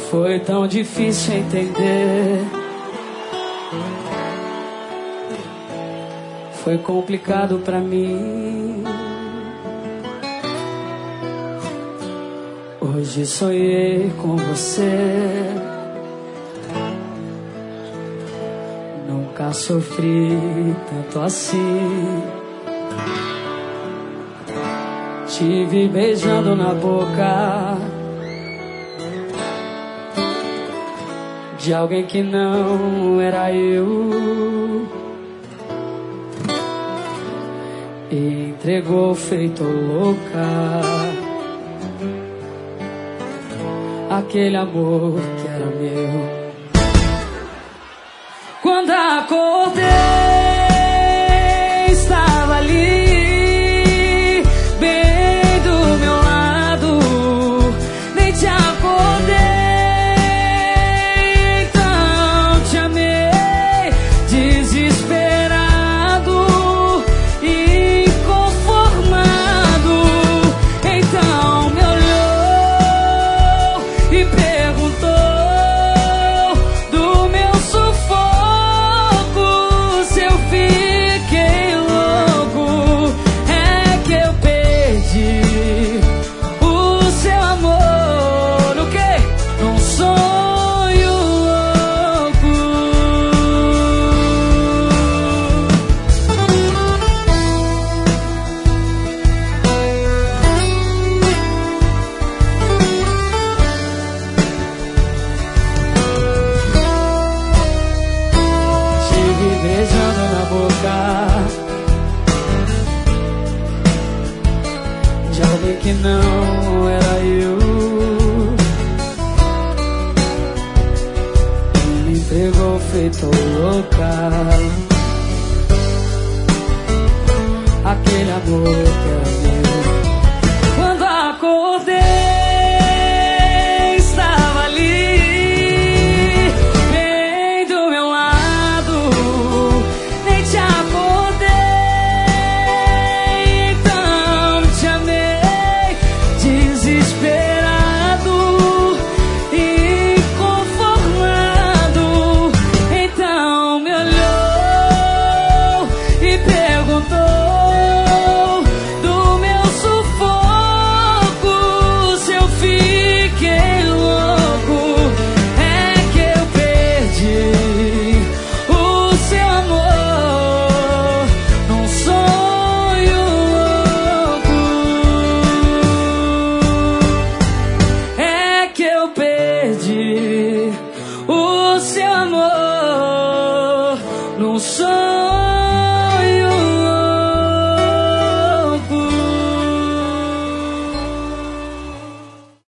Foi tão difícil entender. Foi complicado pra mim. Hoje sonhei com você. Nunca sofri tanto assim. Te vi beijando na boca de alguém que não era eu, e entregou feito louca aquele amor que era meu. Quando acordei, estava ali, bem do meu lado. Nem te acordei, então te amei, desesperado, inconformado. Então me olhou e perguntou do meu sufoco. Beijando na boca de alguém que não era eu, me entregou feito louca aquele amor que era meu. Quando acordei, perdi o seu amor num sonho.